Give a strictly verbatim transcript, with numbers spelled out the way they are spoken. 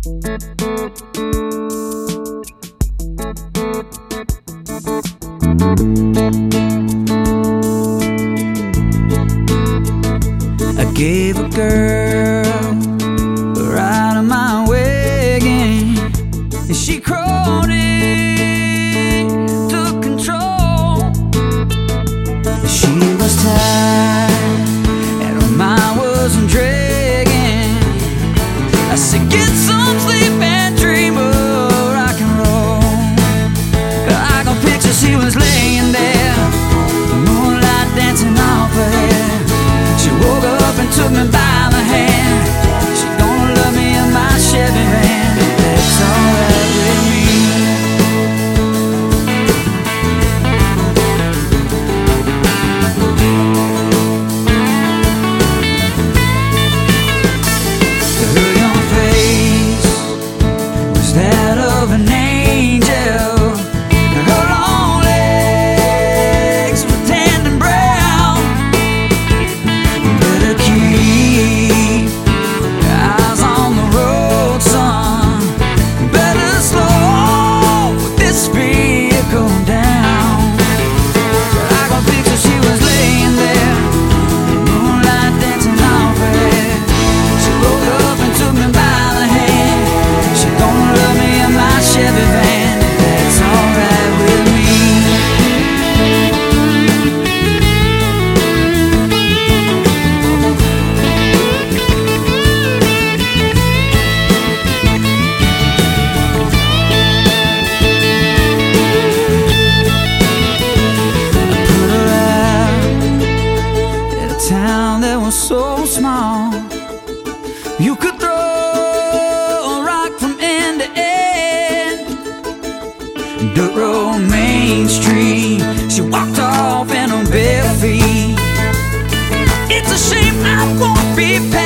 I gave a girl right of my way again, and she crawled in, took control. She was tired and her mind wasn't dragging. I said, get some sleep and dream of rock and roll. I got pictures, she was laying there, moonlight dancing off her hair. She woke up and took me by the hand. She gonna love me in my Chevy van. That's alright with me. Her young face was that of an angel. Her long legs were tanned and brown. Better keep your eyes on the road, son. Better slow this vehicle down. I got pictures, she was laying there, moonlight dancing off her head. She woke up and took me by the hand. She gonna love me in my Chevy van. That's alright with me. Put her out in a town that was so small. You could throw a rock from end to end. Dirt road, Main Street. She walked off in her bare feet. It's a shame I won't be past